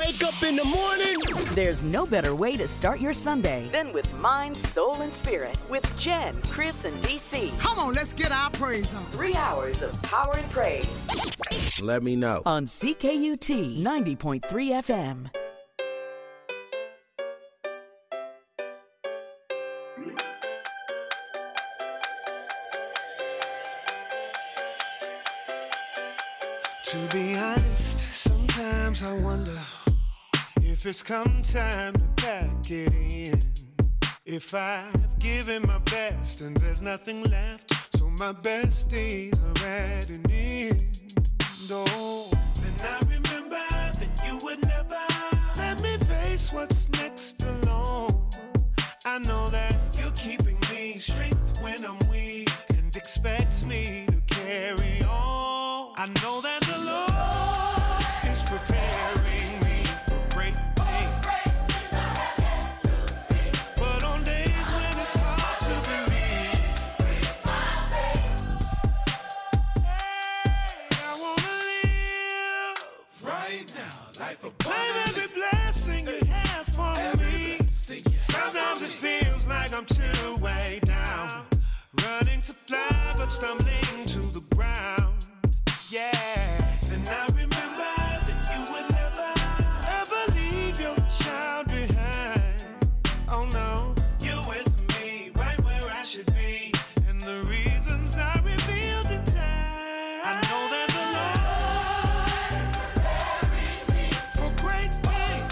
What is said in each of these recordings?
wake up in the morning. There's no better way to start your Sunday than with Mind, Soul, and Spirit with Jen, Chris, and DC. Come on, let's get our praise on. 3 hours of power and praise. Let me know. On CKUT 90.3 FM. To be honest, sometimes I wonder if it's come time to pack it in. If I've given my best and there's nothing left, so my best days are at an end. Oh, then I remember that you would never let me face what's next alone. I know that you're keeping me strength when I'm weak and expect me to carry on. I know that the Lord is preparing me for great things. But on days when it's hard to believe, hey, I wanna live right now, life abundant. Claim every blessing you have for me. Sometimes it feels like I'm too way down, running to fly but stumbling to the ground. Yeah, and I remember that you would never ever leave your child behind. Oh no, you're with me right where I should be, and the reasons I revealed in time. I know that the Lord is preparing me for great things.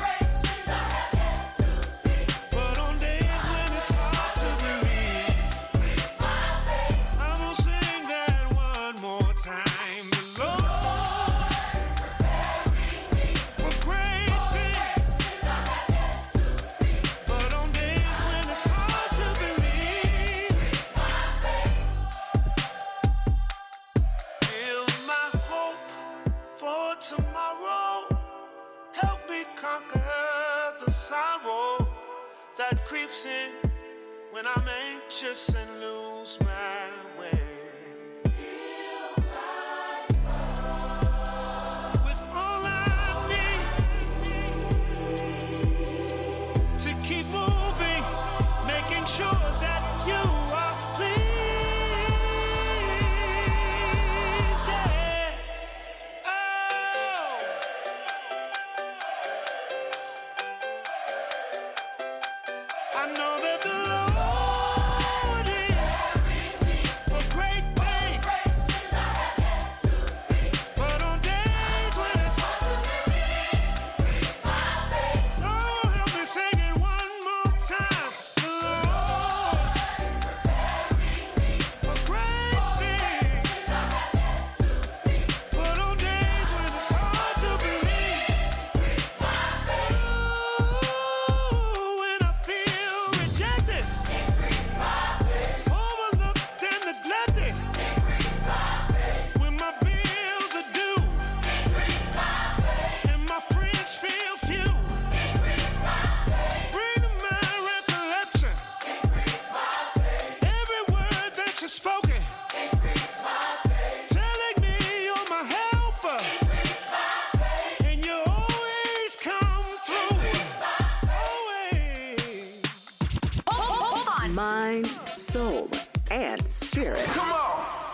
But on days when it's hard to believe, I'm gonna sing that one more time. Tomorrow, help me conquer the sorrow that creeps in when I'm anxious and lose my way. With all I need to keep moving, making sure that you are pleased. Yeah. I know that the Lord is for great things. But on days when it's oh, help me sing it one more time. The Lord for great things. But on days when it's hard to believe, when I feel rejected, overlooked and neglected, when my bills are due, and my friends feel few, bring to my recollection every word that you've spoken, telling me you're my helper, and you always come through. Always. Hold on. Mind, Soul, and Spirit. Come on.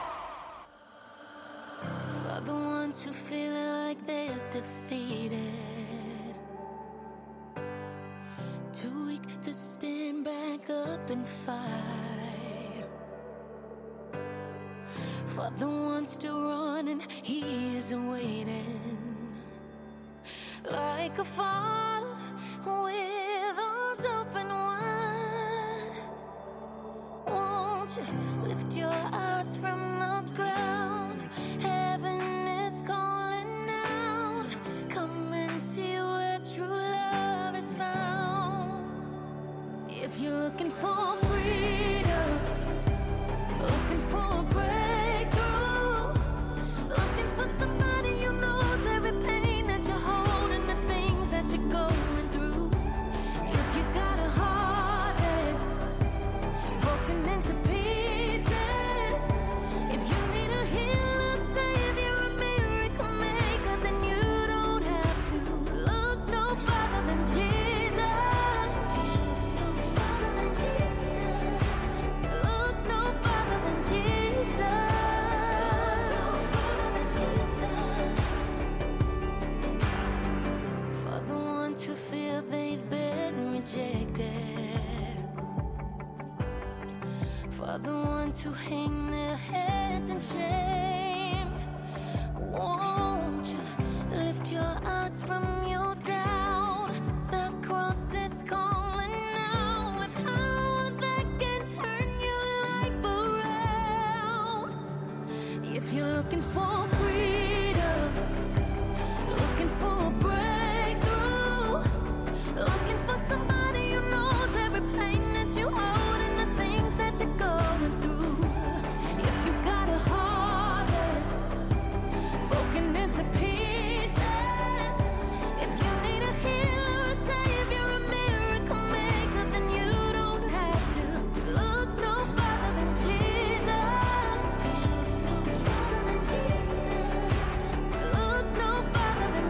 For the ones who feel like they are defeated, too weak to stand back up and fight. For the ones still running, he is waiting. Like a father with arms open wide, won't you lift your eyes from the ground? Heaven is calling out. Come and see where true love is found. If you're looking for freedom, looking for a breakthrough, looking for somebody who knows every pain that you're holding, the things that you're going through. If you got a heart that's broken into pieces, hang their heads in shame. Won't you lift your eyes from your doubt? The cross is calling now with power that can turn your life around. If you're looking for freedom, looking for a breakthrough, looking for somebody who knows every pain that you hold and the things that you're going through. If you got a heart that's broken into pieces, if you need a healer, a savior, a miracle maker, then you don't have to look no further than Jesus. Look no further than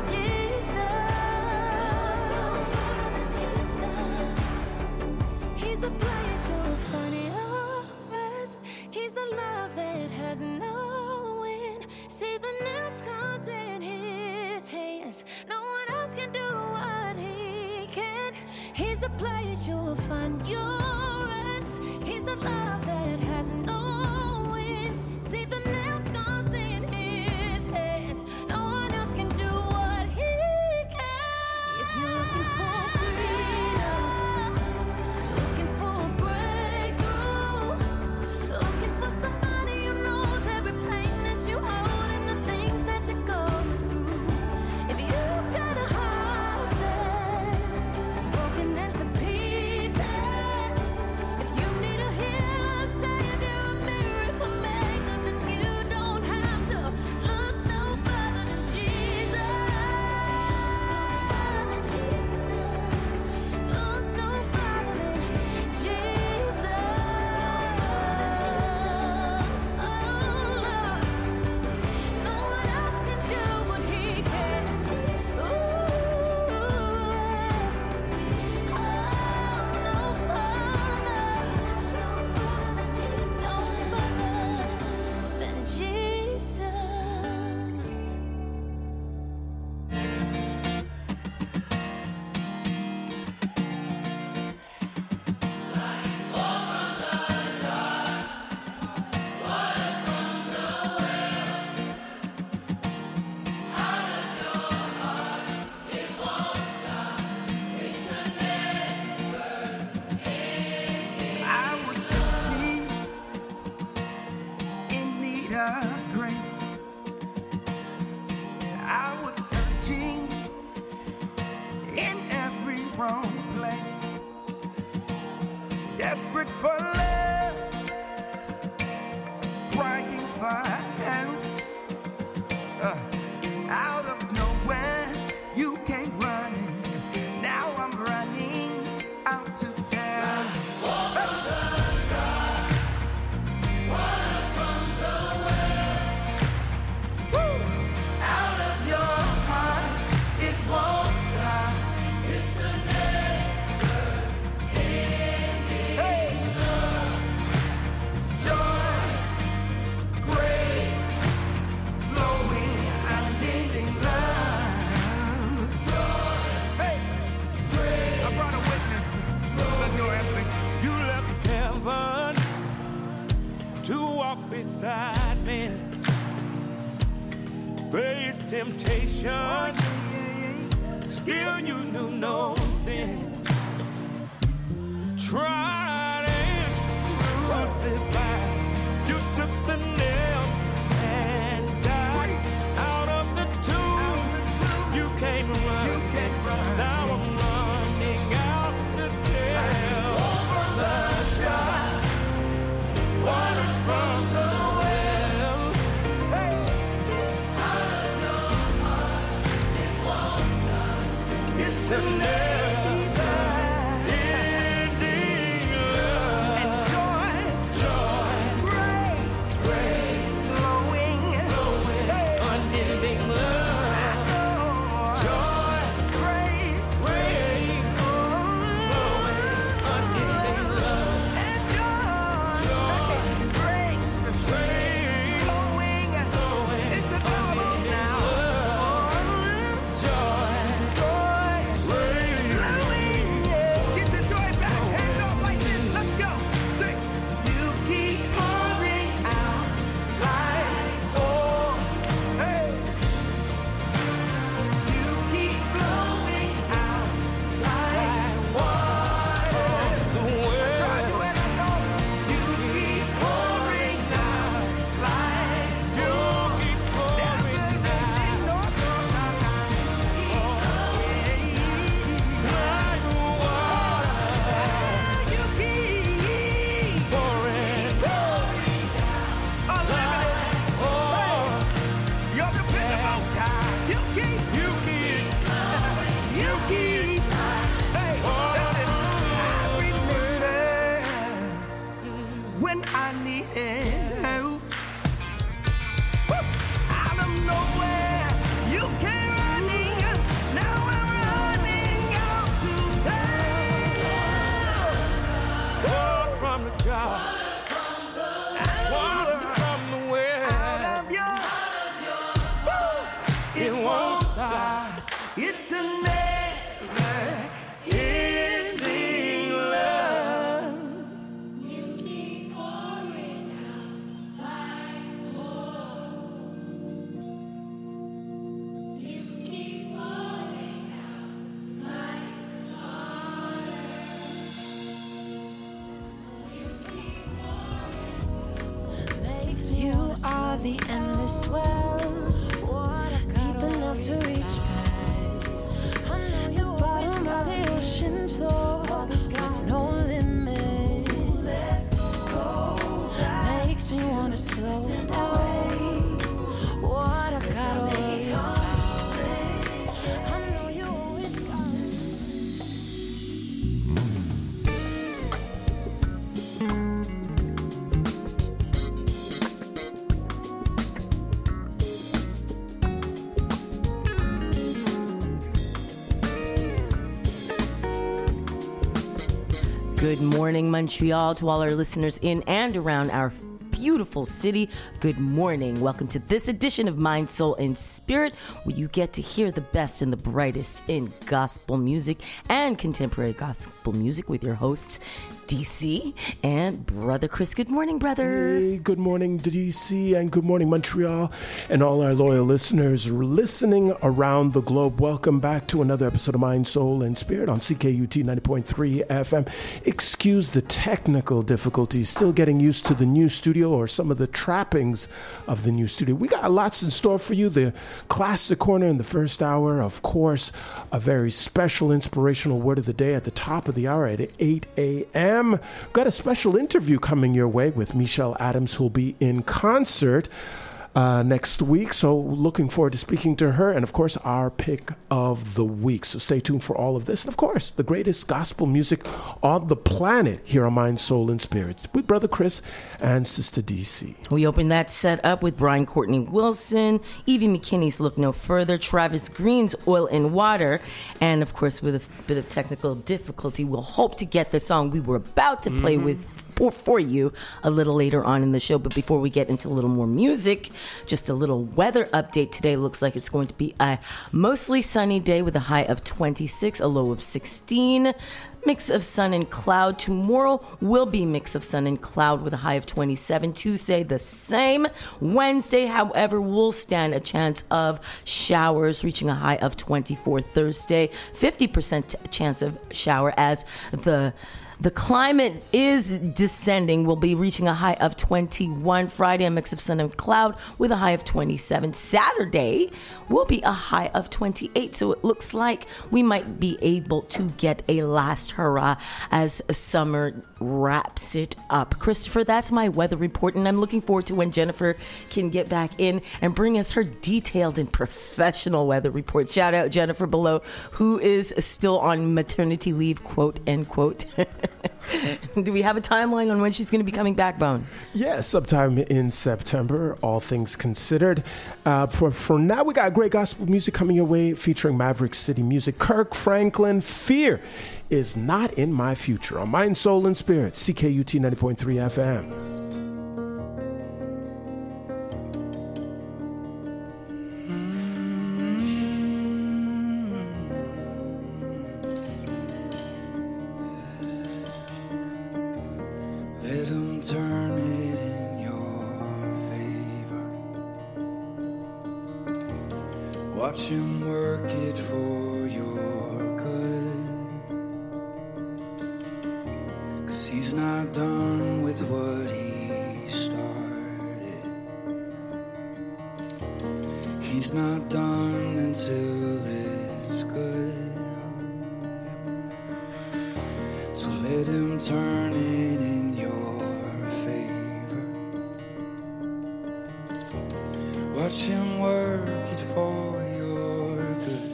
Jesus. He's the place you'll find your rest. He's the love that has no end. See the nail scars in his hands. No one else can do what he can. He's the place you'll find your rest. He's the love that has no end. See the nail scars in his hands. No one else can do what he can. If you're looking for freedom, looking for a breakthrough, looking for somebody who knows every pain that you hold and the things that you're going through. If you've got a heart that's broken into pieces, if you need a healer, a savior, a miracle maker, then you don't have to look no further than Jesus. Look no further than Jesus. Oh Lord, no one else can do what He can. Ooh, oh, no further than Jesus. I was so deep in need of grace. I was searching in every wrong place, desperate for love, crying for help. Out of nowhere, you came running. Now I'm running out to town. Out of your heart, it won't stop. It's a never-ending love. Joy, grace, flowing, unending love. Hey, I brought a witness. Let's go, Anthony. You left heaven to walk beside me, face temptation, still you knew no sin. Tried and crucified, you took the nail and died. Out of the tomb, you came running. Now I'm running out to tell the joy, water from the well. It's a never-ending love. And joy, are the endless well, deep enough to reach past the bottom of the ocean floor with no limit. Makes me wanna slow down. What I got over you. I know you always Good morning, Montreal, to all our listeners in and around our beautiful city. Good morning. Welcome to this edition of Mind, Soul, and Spirit, where you get to hear the best and the brightest in gospel music and contemporary gospel music with your hosts, DC and Brother Chris. Good morning, brother. Hey, good morning, DC, and good morning, Montreal, and all our loyal listeners listening around the globe. Welcome back to another episode of Mind, Soul, and Spirit on CKUT 90.3 FM. Excuse the technical difficulties, still getting used to the new studio or some of the trappings of the new studio. We got lots in store for you. The Classic Corner in the first hour, of course, a very special inspirational word of the day at the top of the hour at 8 a.m. Got a special interview coming your way with Michelle Adams, who'll be in concert next week. So looking forward to speaking to her, and of course our pick of the week. So stay tuned for all of this, and of course the greatest gospel music on the planet here on Mind, Soul, and Spirit with Brother Chris and Sister DC. We opened that set up with Brian Courtney Wilson, Evie McKinney's Look No Further, Travis Green's Oil and Water, and of course with a bit of technical difficulty, we'll hope to get the song we were about to play for you a little later on in the show. But before we get into a little more music, just a little weather update. Today looks like it's going to be a mostly sunny day with a high of 26, a low of 16. Mix of sun and cloud. Tomorrow will be mix of sun and cloud with a high of 27. Tuesday, the same. Wednesday, however, will stand a chance of showers, reaching a high of 24. Thursday, 50% chance of shower as the climate is descending. We'll be reaching a high of 21. Friday, a mix of sun and cloud with a high of 27. Saturday will be a high of 28. So it looks like we might be able to get a last hurrah as summer wraps it up. Christopher, that's my weather report, and I'm looking forward to when Jennifer can get back in and bring us her detailed and professional weather report. Shout out Jennifer below, who is still on maternity leave, quote, end quote. Do we have a timeline on when she's going to be coming back, Bone? Yeah, sometime in September, all things considered. For now, we got great gospel music coming your way featuring Maverick City Music. Kirk Franklin, Fear is Not in My Future on Mind, Soul, and Spirit, CKUT 90.3 FM. Let him turn it in your favor. Watch him work it for your good. 'Cause he's not done with what he started. He's not done until it's good. So let him turn it in your favor. Watch him work it for your good.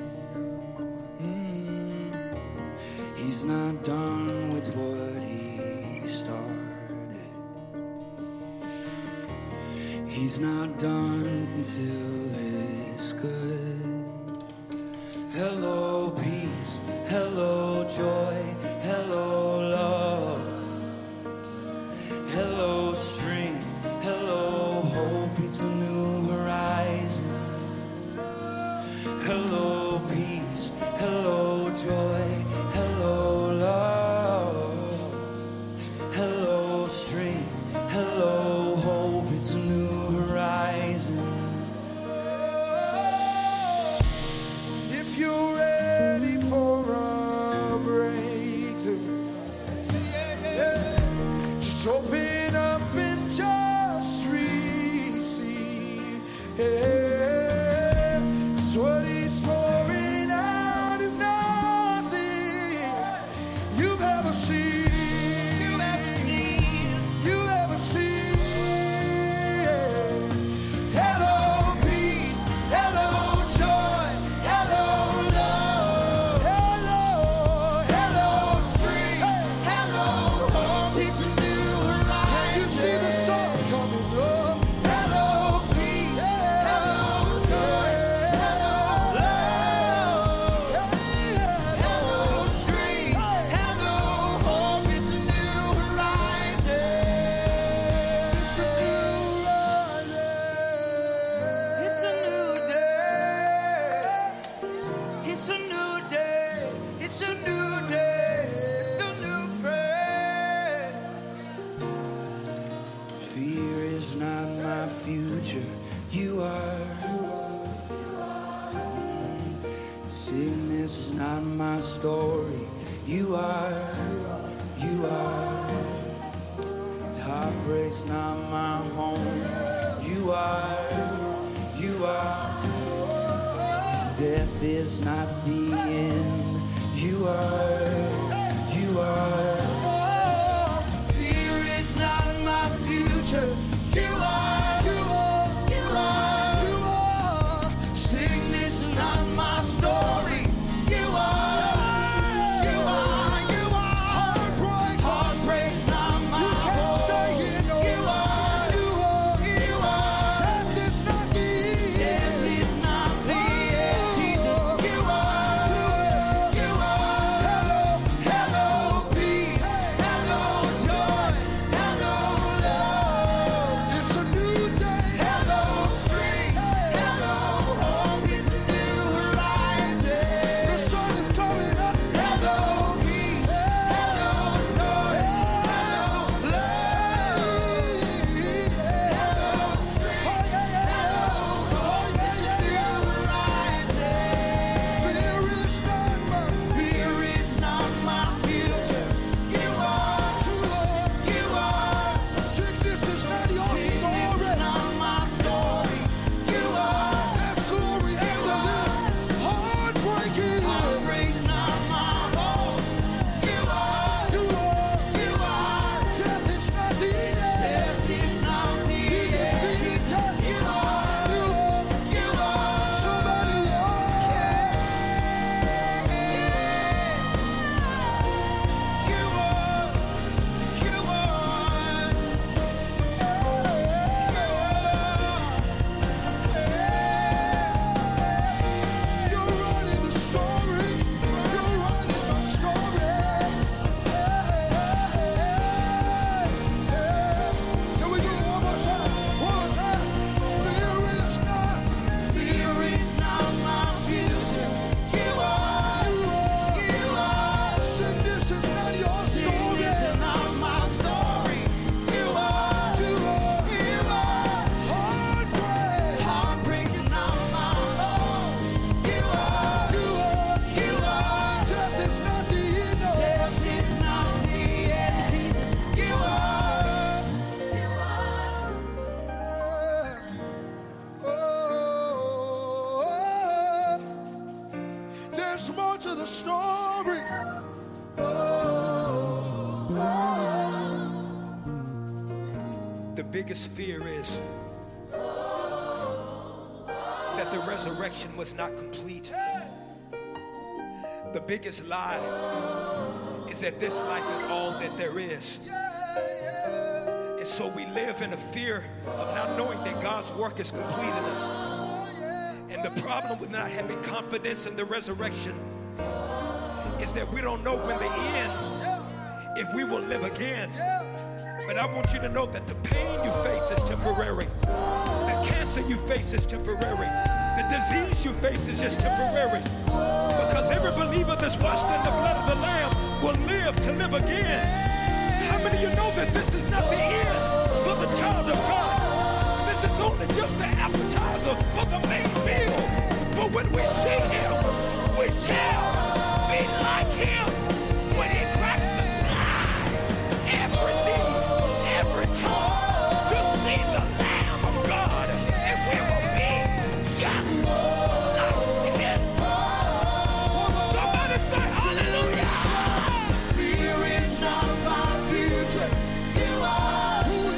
He's not done with what he started. He's not done until it's good. Hello peace, hello joy, hello love, hello strength, hello hope, it's a new horizon. Hello peace, hello joy, hello love, hello strength, hello hope, it's a new horizon. If you're ready for a break, my future. You are. Sickness is not my story. You are. You are. Heartbreak's not my home. You are. You are. Death is not the end. You are. You are. Fear is not my future. You are. You are. You are. You are. Sickness is not my story. You are. You are. You are. Heartbreak's not my home. You are. You are. You are. Death is not the end. Death is not the end. Jesus, you are. You are. Hello, hello, peace. Hello, joy. Hello, love. It's a new day. Hello, strength. Hello, hope. It's a new horizon. The sun is coming up. Hello, peace. Hello, joy. Hello, love. Hello, strength. Hello, hope. It's a new horizon. Fear is not my future. You are. You are. Sickness is not your story. Sickness is not my story. You are. There's glory after this. Heartbreaking. Heartbreak's not my home. You are. You are. You are. Death is not the end. Death is not the end. Defeated death. You are. You are. You are. Somebody walk. You are. You are. You're running the story. You're running my story. Can we do it one more time? One more time. Fear is not my future. You are. You are. Sickness is not your story. Sickness is not my story. You are. You are. You are. Heartbreak is not my home. You are. You are. You are. Death is not the end. Death is not the end. Jesus, you are. You are. There's more to the story. The biggest fear is that the resurrection was not complete. The biggest lie is that this life is all that there is. And so we live in a fear of not knowing that God's work is complete in us. And the problem with not having confidence in the resurrection is that we don't know when the end, if we will live again. But I want you to know that the pain you face is temporary. The cancer you face is temporary. The disease you face is just temporary. Because every believer that's washed in the blood of the Lamb will live to live again. How many of you know that this is not the end for the child of God? This is only just the appetizer for the main meal. For when we see him, we shall be like him when he cracks the sky. Every knee, every tongue to see the Lamb of God, and we will be just like him. Somebody say hallelujah. Fear is not my future. You are. You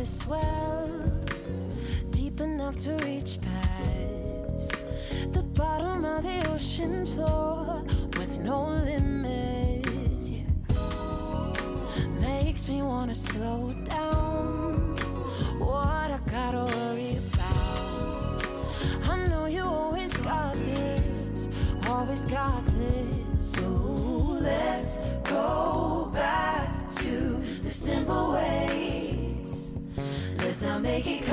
this well, deep enough to reach past the bottom of the ocean floor with no limits. Yeah. Makes me wanna slow down. What I gotta worry about? I know you always got this, always got this. So let's go back to the simple ways. Let's not make it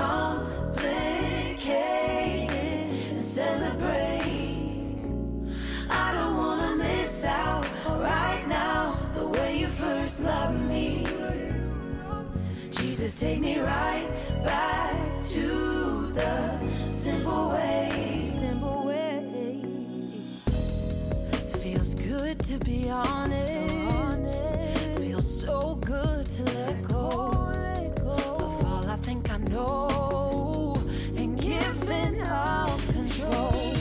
complicated and celebrate. I don't wanna miss out right now the way you first loved me. Jesus, take me right back to the simple ways. Simple ways. Feels good to be honest. Feels so good to let go of all I think I know and giving up control.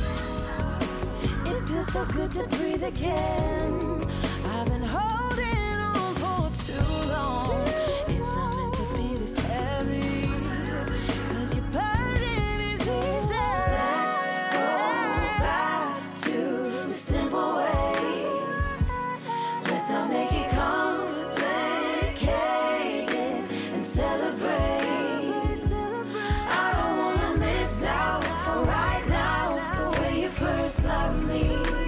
It feels so good to breathe again. I've been holding on for too long. It's not meant to be this heavy, 'cause your burden is easy. Let's go back to the simple ways. Let's not make it complicated and celebrate. I don't wanna miss out right now the way you first loved me.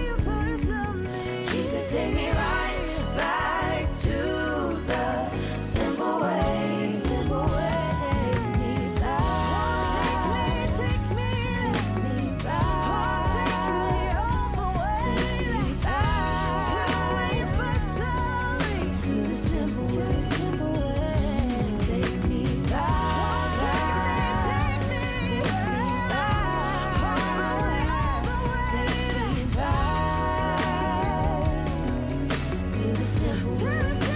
Jesus, take me right back to the simple ways. Simple ways. Take me back. Take me back. Take me all the way. Take me back to where you first saw me. To the simple ways. Take me back. Take me back. All the way. Take me back to the simple ways.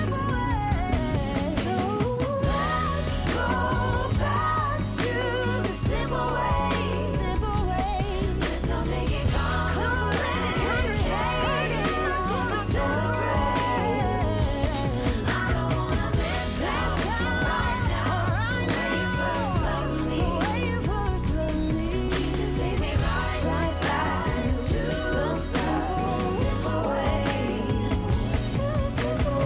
So let's go back to the simple ways. Let's not make it complicated. Celebrate. I don't wanna miss out right now. When you first loved me. Jesus, take me right back to the simple ways. Simple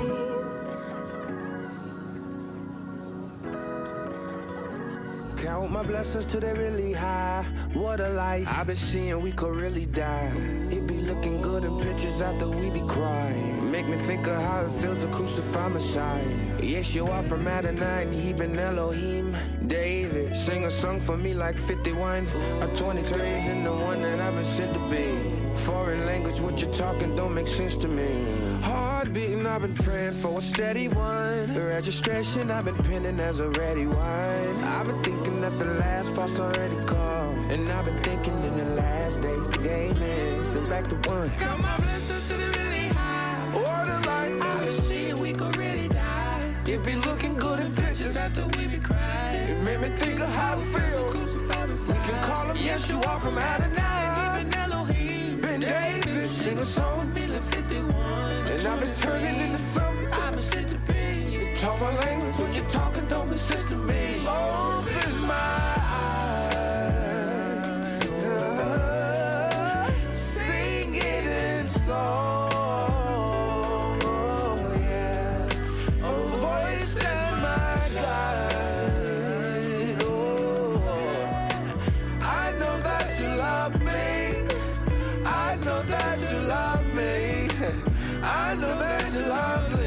ways. Count my blessings till they really high. What a life I've been seeing, we could really die. It be looking good in pictures after we be crying. Make me think of how it feels to crucify Messiah. Yeshua from Adonai, he been Elohim. David, sing a song for me like 51. A 23 and the one that I've been sent to be. Foreign language, what you're talking don't make sense to me. Heart beating, I've been praying for a steady one. The registration, I've been pinning as a ready wine. I've been thinking that the last part's already called. And I've been thinking in the last days the game ends. Then back to one. Got my blessings to the really high. What a life I been seeing we could really die. it be looking good in pictures. After we be crying. It made me think of how it feels. We can call him Yeshua from Adonai. Even Elohim. Ben David, sing a song. Feeling 51. And I've been turning into something. I've been sent to be. Talk my language, what you're talking don't make sense to me. Open my eyes, sing it in song, oh yeah, a voice in my guide, oh, I know that you love me, I know that you love me, I know that you love me.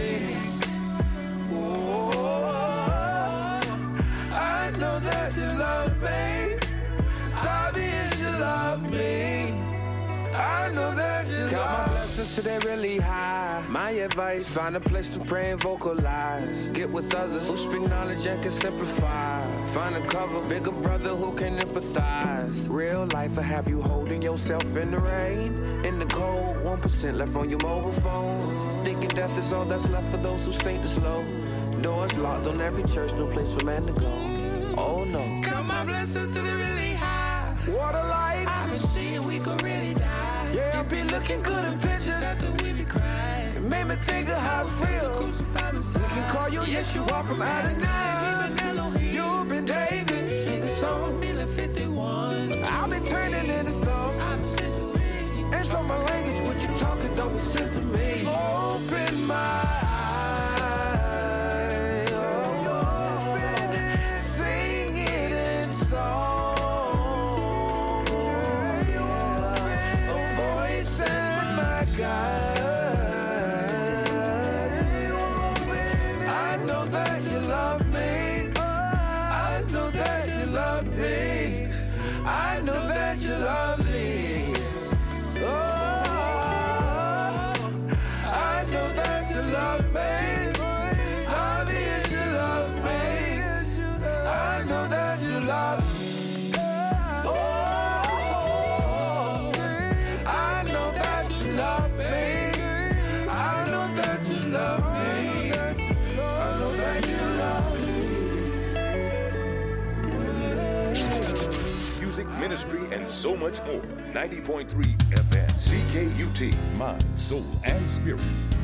I know that you love me. Obvious you love me. I know that you love me. Count my blessings till they really high. My advice, find a place to pray and vocalize. Get with others who speak knowledge and can simplify. Find a cover, bigger brother who can empathize. Real life will have you holding yourself in the rain. In the cold, 1% left on your mobile phone. Thinking death is all that's left for those who sink the slow. Doors locked on every church, no place for man to go. Oh no. Count my blessings to the really high. What a life. I've been seeing we could really die. Yeah, I be looking good in pictures after we be crying. Made me think of how it feels. We can call you, yes, you are from Adonai. You've been David, the song 51. I've been turning into song. And so my language, what you talking don't make sense to me. Open my eyes, sing it in song. A voice in my God. I know that you love me. I know that you love me. I know that you love me. Oh, I know that you love me. Obvious you love me. I know that you love me. Oh, I know that you love me. I know that you love me. I know that you love me. Music, ministry, and so much more. 90.3 FM. CKUT. Mind, soul, and spirit.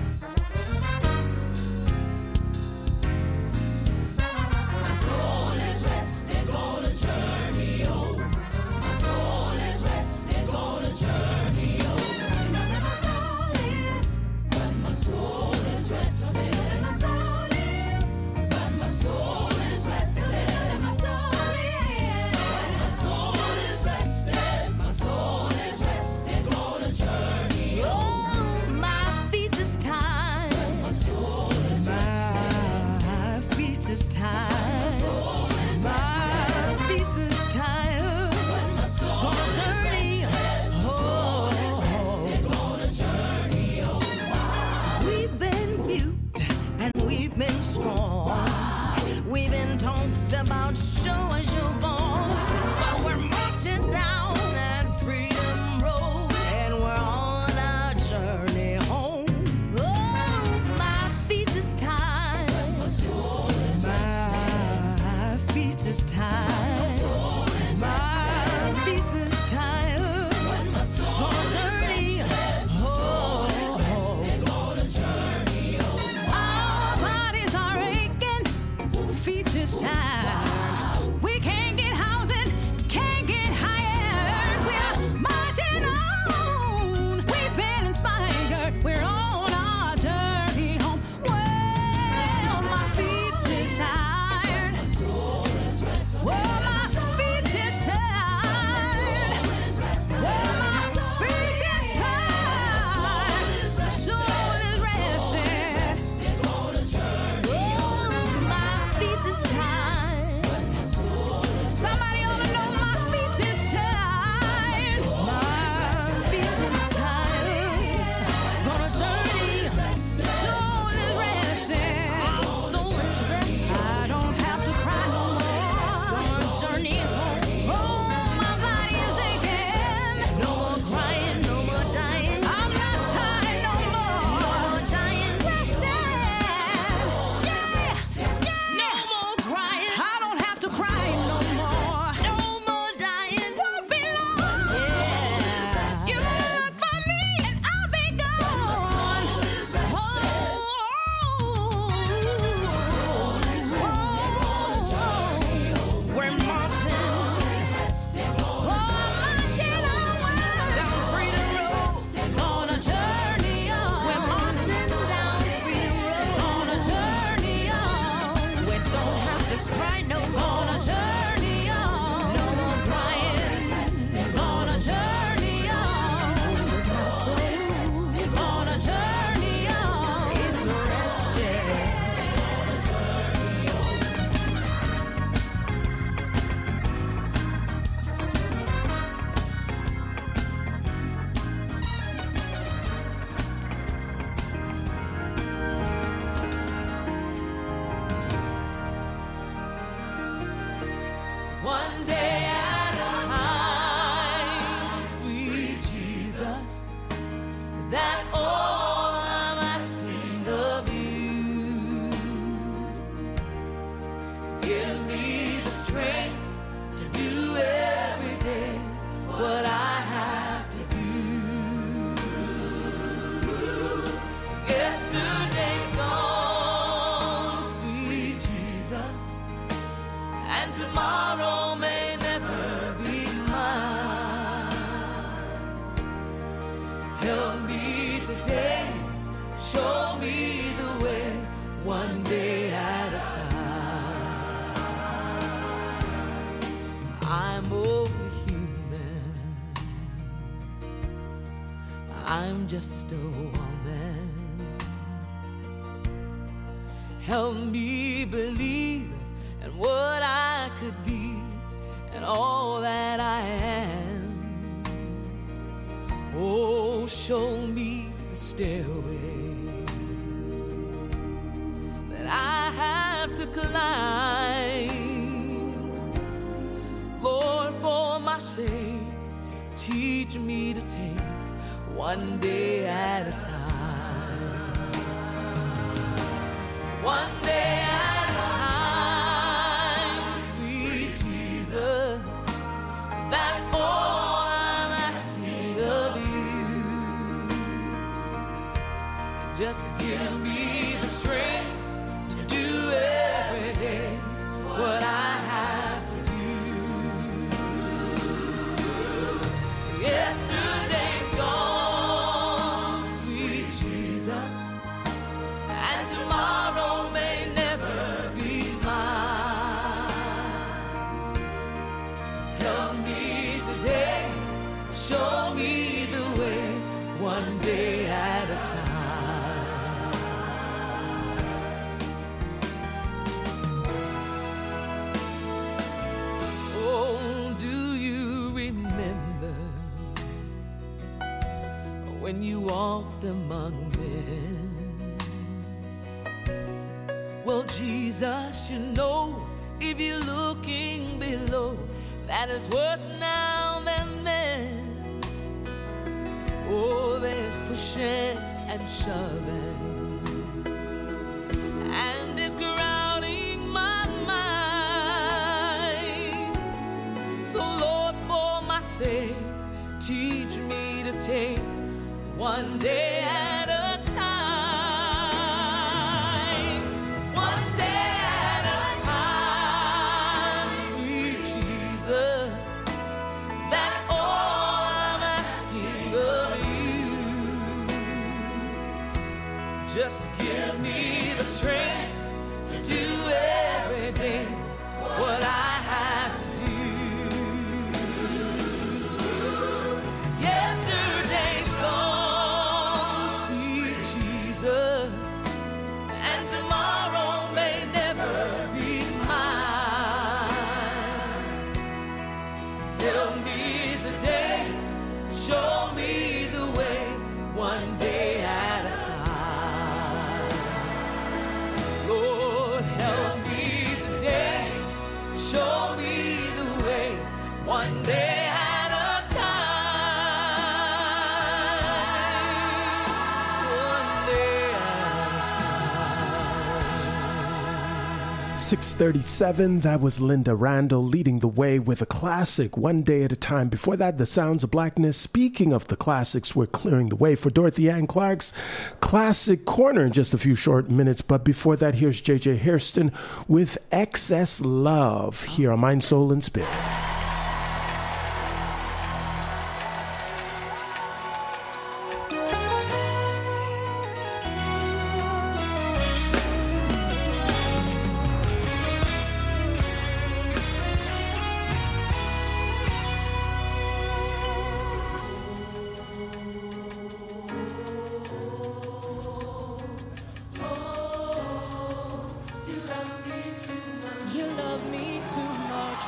My soul is rested on a journey home. My soul is rested on a journey home. My soul is, but my soul is rested. My soul is, but my soul is rested. My soul is, my soul is rested. My soul is rested on a journey home. Oh, my feet is tired. My soul is rested. My feet is tired. My soul is My feet is tired. My soul On a journey. on a journey home. We've been viewed and we've been scorned. We've been talked about, show us your bone. But we're marching down that freedom road and we're on our journey home. Oh, my feet is tired. My soul is My feet is tired. My feet is tired. my soul On a journey. on a journey home. Our bodies are aching, feet is tired. We can't get housing, can't get hired. We're marching on. We've been inspired. We're on our journey home. Well, my feet is tired. My soul is rested. Well, my feet is tired. Well, my feet is tired. My soul is rested. on a journey. Oh, my feet is tired. Somebody ought to know my feet is tired. My feet is tired. On a journey, soul is rested. Soul is rested. I don't have to cry no more. On a journey home. Oh, my body is aching. No more crying, no more dying. I'm not tired no more. No more dying, rested. No more crying. I don't have to cry no more. No more dying. Won't be long. Yeah. You look for me and I'll be gone. We're marching. Marching on down Freedom Road. On a journey on. We're marching down Freedom Road. On a journey on. We don't have to cry no more. On a journey on. No more crying. On a journey on. On a journey on. It's rested. One day at a time, sweet Jesus. That's all I'm asking of you. Give me the strength to do every day what I have to do. Yes, and tomorrow may never be mine. Help me today, show me the way, one day at a time. I'm only human, I'm just a woman. Help me believe in what I could be and all that I am. Oh, show me the stairway that I have to climb. Lord, for my sake, teach me to take one day at a time. One day at a time, sweet Jesus, that's all I'm asking of you. Just give me the strength to do every day what I have to do. Yesterday's gone, sweet Jesus, and tomorrow may never be mine. Help me today, show me the way, one day at a time. Oh, do you remember when you walked among men? Well, Jesus, you know, if you're looking below, that is worse now than then. Oh, there's pushing and shoving, and it's crowding my mind. So, Lord, for my sake, teach me to take one day at a time. One day at a time, sweet Jesus, that's all I'm asking of you. Just give me the strength to do every day what I have to do. Yesterday's gone, sweet Jesus, and tomorrow may never be mine. Help me today, show me the way, one day at a time. Lord, help me today, show me the way, one day at a time. One day at a time. 6:37, that was Linda Randall leading the way with a classic, One Day at a Time. Before that, The Sounds of Blackness. Speaking of the classics, we're clearing the way for Dorothy Ann Clark's Classic Corner in just a few short minutes. But before that, here's J.J. Hairston with Excess Love here on Mind, Soul, and Spirit. You love me too much.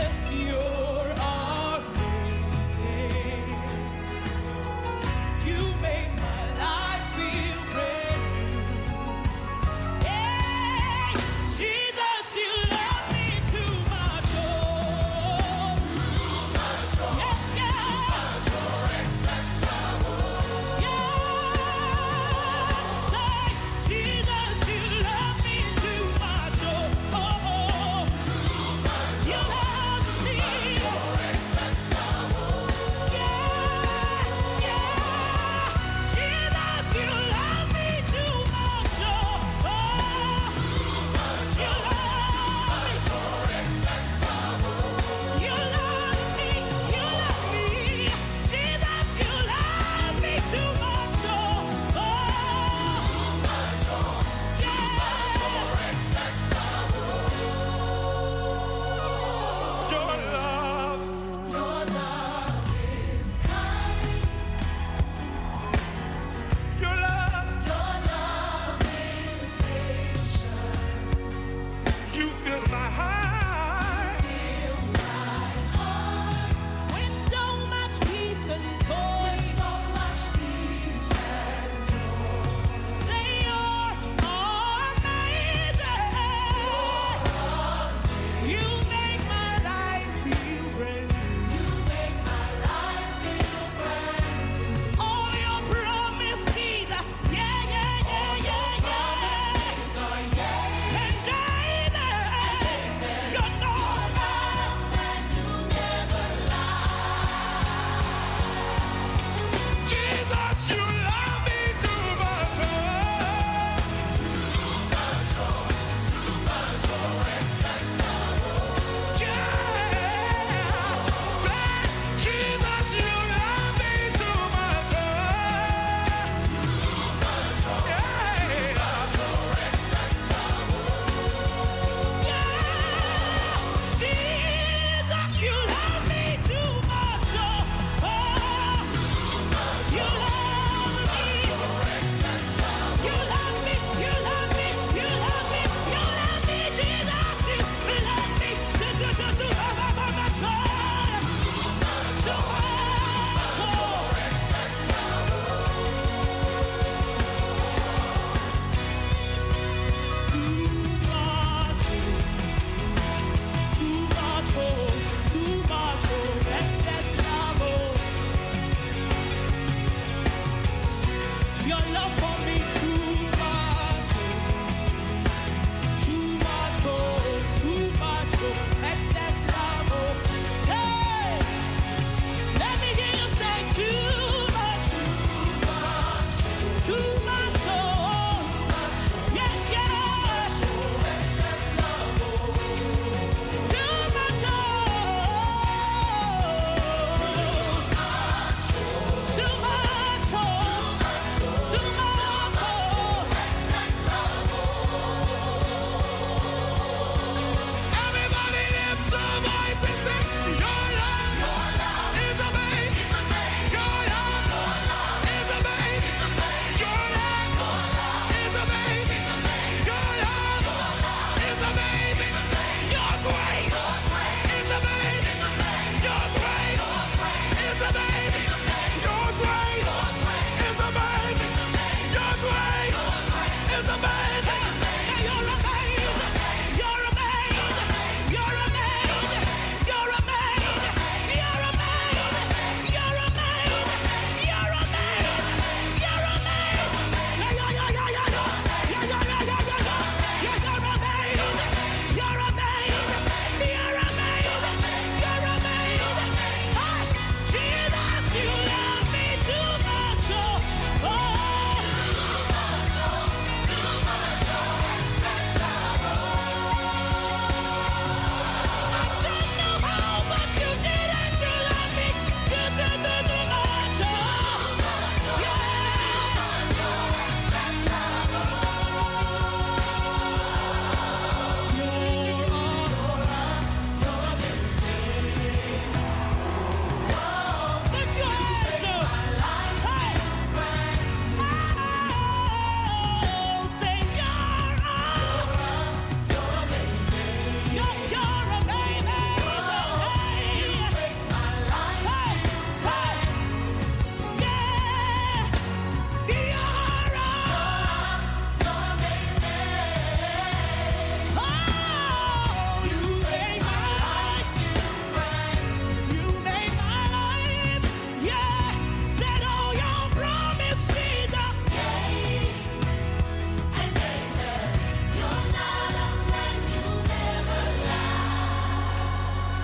You love me.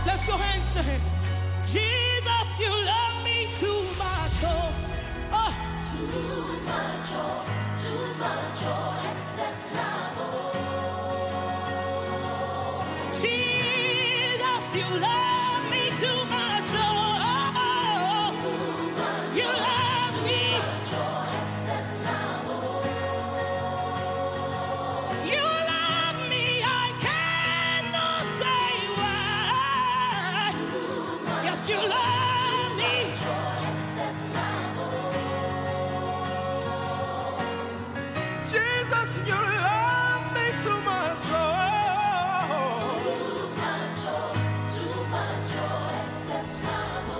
Lift your hands to him. Jesus, you love me too much. Oh. Too much, excess love. Jesus, you love me too much. You love me. Excess love. You love me. I cannot say why. Yes, you love me. Excess love. Jesus, you love me too much. Too much, excess love.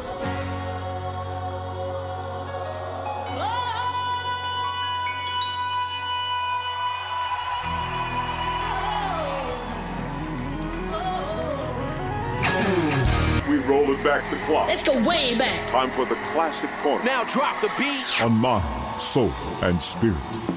We rolling back the clock. Let's go way back. Time for the classic corner. Now drop the beat. On Mind, Soul, and Spirit.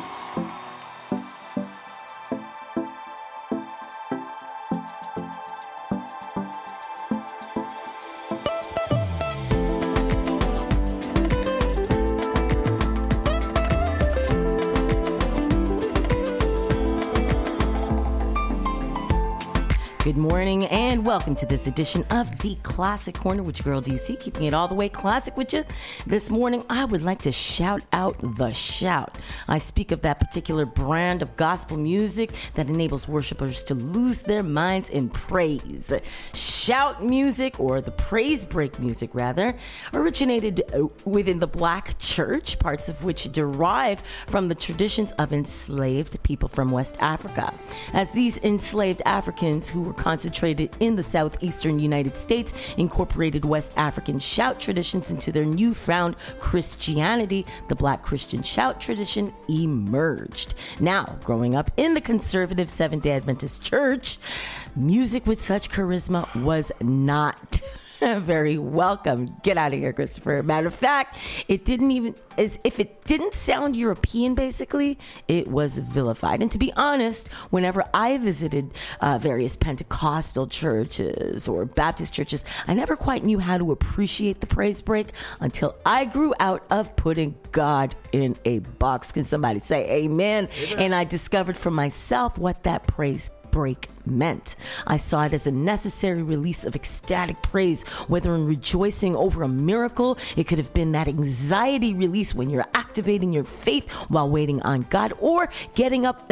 Good morning and welcome to this edition of the Classic Corner with your girl DC, keeping it all the way classic with you. This morning, I would like to shout out The Shout. I speak of that particular brand of gospel music that enables worshipers to lose their minds in praise. Shout music, or the praise break music rather, originated within the Black church, parts of which derive from the traditions of enslaved people from West Africa. As these enslaved Africans who were concentrated in the southeastern United States incorporated West African shout traditions into their newfound Christianity, the Black Christian shout tradition emerged. Now, growing up in the conservative Seventh-day Adventist church, music with such charisma was not very welcome. Get out of here, Christopher. Matter of fact, it didn't even, as if it didn't sound European, basically, it was vilified. And to be honest, whenever I visited various Pentecostal churches or Baptist churches, I never quite knew how to appreciate the praise break until I grew out of putting God in a box. Can somebody say amen? And I discovered for myself what that praise break meant. I saw it as a necessary release of ecstatic praise, whether in rejoicing over a miracle, it could have been that anxiety release when you're activating your faith while waiting on God, or getting out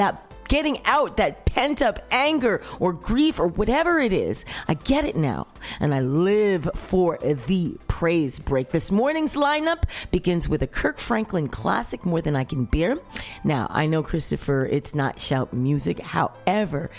that pent-up anger or grief or whatever it is. I get it now, and I live for the praise break. This morning's lineup begins with a Kirk Franklin classic, More Than I Can Bear. Now, I know, Christopher, it's not shout music. However,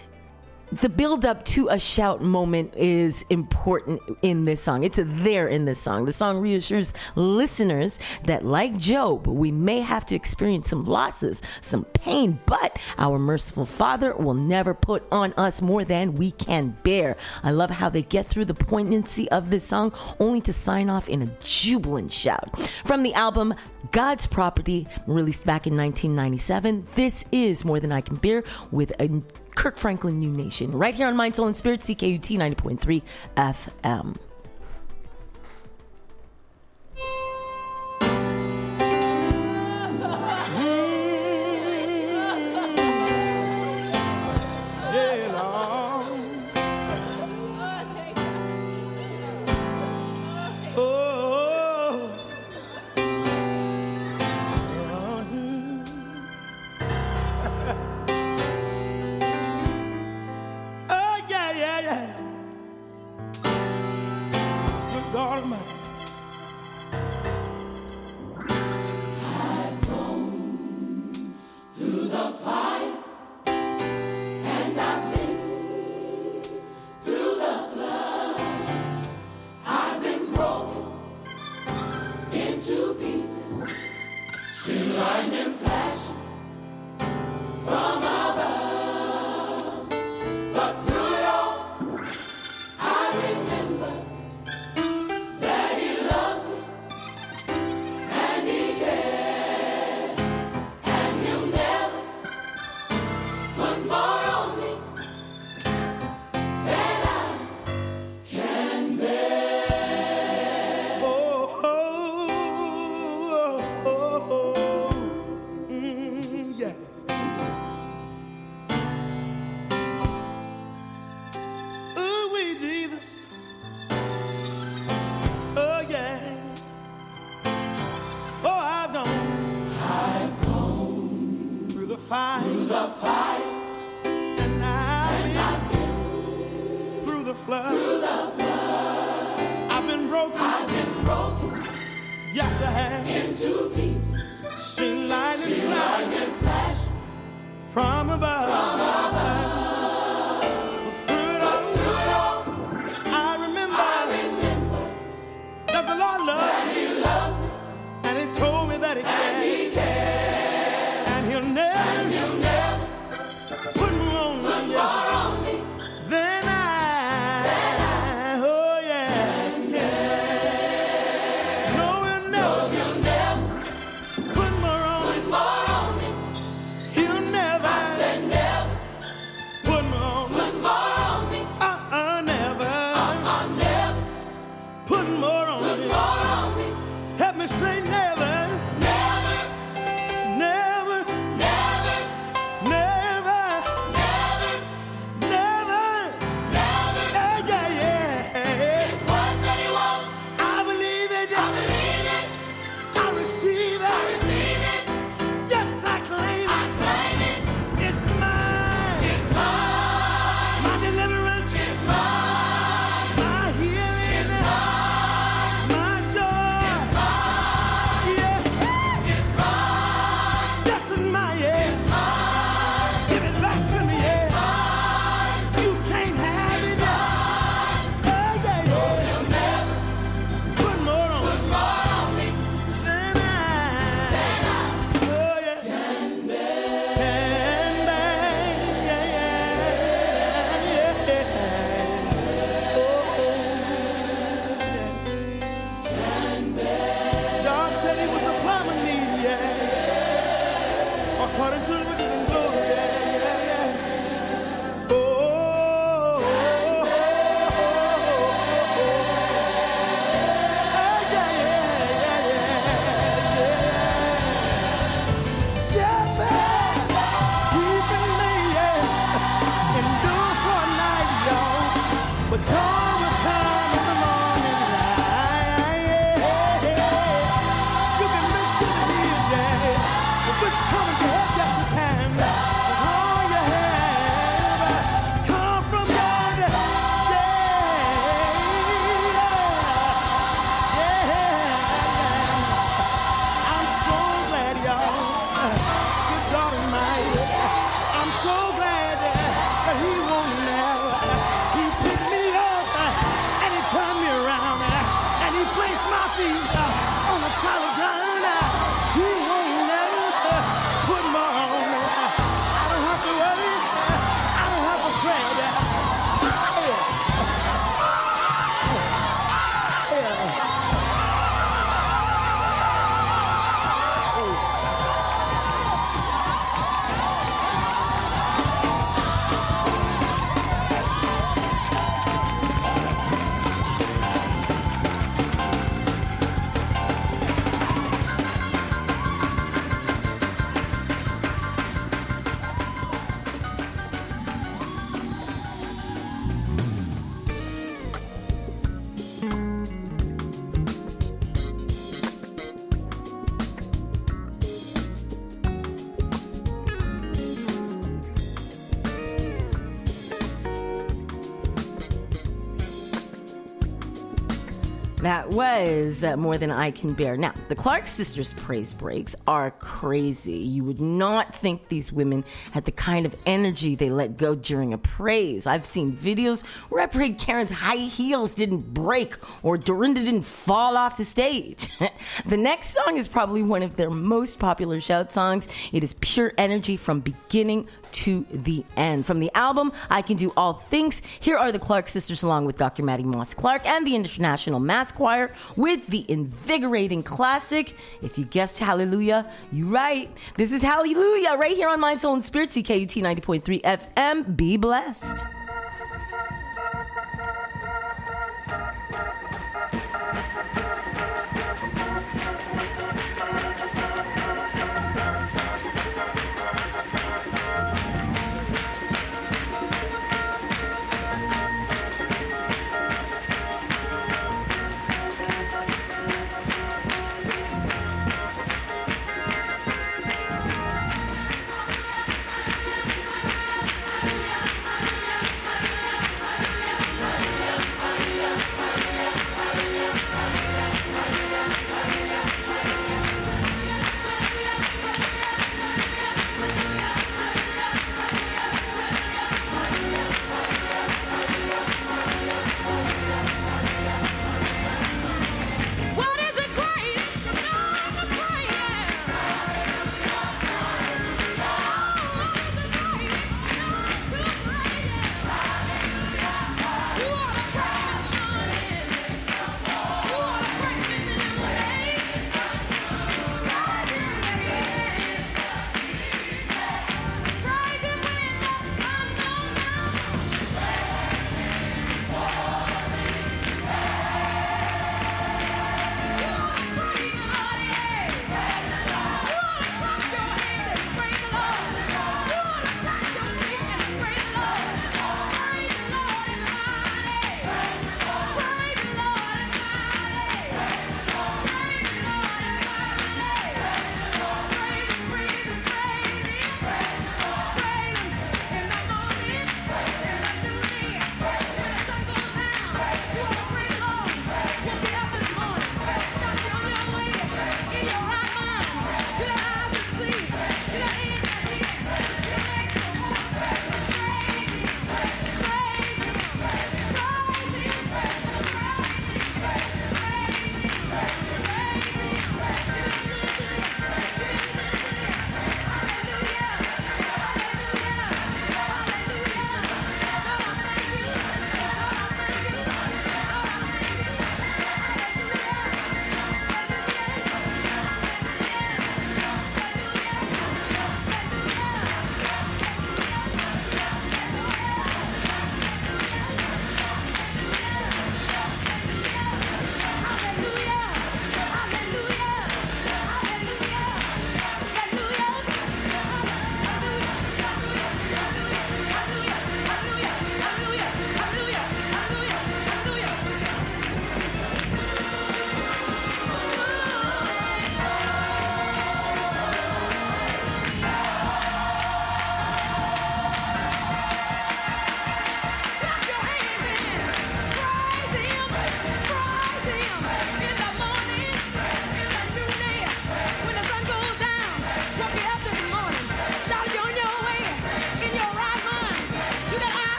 the build up to a shout moment is important in this song. It's there in this song. The song reassures listeners that, like Job, we may have to experience some losses, some pain, but our merciful Father will never put on us more than we can bear. I love how they get through the poignancy of this song only to sign off in a jubilant shout. From the album God's Property, released back in 1997, this is More Than I Can Bear with a Kirk Franklin New Nation, right here on Mind, Soul, and Spirit, CKUT 90.3 FM. Can flood. I've been broken. Yes, I have. Into pieces. Seen lightning flash from above. But through it all, I remember that the Lord loved me. He loves me. And He told me that He cares. And He'll never put more on me than I. Oh yeah. No, He'll never put more on me. He'll never. I said never put more on me. Never. Never put more on me. Help me say never. That was More Than I Can Bear. Now, the Clark Sisters praise breaks are crazy. You would not think these women had the kind of energy they let go during a praise. I've seen videos where I prayed Karen's high heels didn't break or Dorinda didn't fall off the stage. The next song is probably one of their most popular shout songs. It is pure energy from beginning to the end. From the album, I Can Do All Things, here are the Clark Sisters along with Dr. Maddie Moss Clark and the International Mass Choir with the invigorating classic, If You Guessed Hallelujah, You Right. This is Hallelujah right here on Mind, Soul, and Spirit, CKUT 90.3 FM. Be blessed.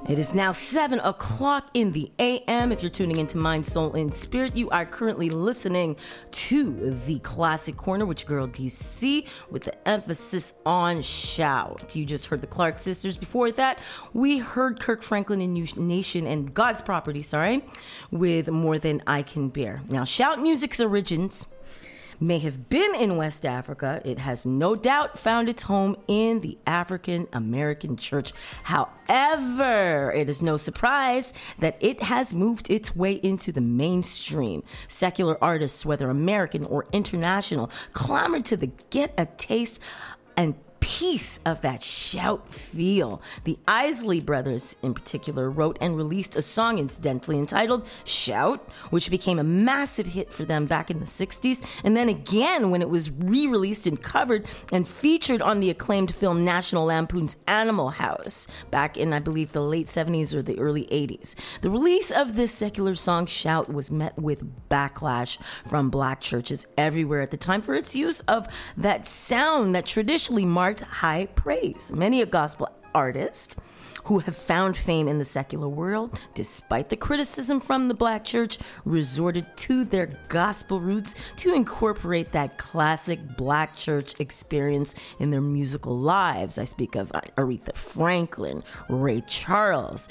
It is now 7 o'clock in the a.m. If you're tuning into Mind, Soul, and Spirit, you are currently listening to the Classic Corner with your girl DC with the emphasis on shout. You just heard the Clark Sisters. Before that, we heard Kirk Franklin and Nation and God's Property, with More Than I Can Bear. Now, shout music's origins may have been in West Africa. It has no doubt found its home in the African American church. However, it is no surprise that it has moved its way into the mainstream. Secular artists, whether American or international, clamored to get a taste and piece of that shout feel. The Isley Brothers, in particular, wrote and released a song incidentally entitled Shout, which became a massive hit for them back in the 60s, and then again when it was re-released and covered and featured on the acclaimed film National Lampoon's Animal House back in, I believe, the late 70s or the early 80s. The release of this secular song, Shout, was met with backlash from black churches everywhere at the time for its use of that sound that traditionally marked high praise. Many a gospel artist who have found fame in the secular world, despite the criticism from the black church, resorted to their gospel roots to incorporate that classic black church experience in their musical lives. I speak of Aretha Franklin, Ray Charles,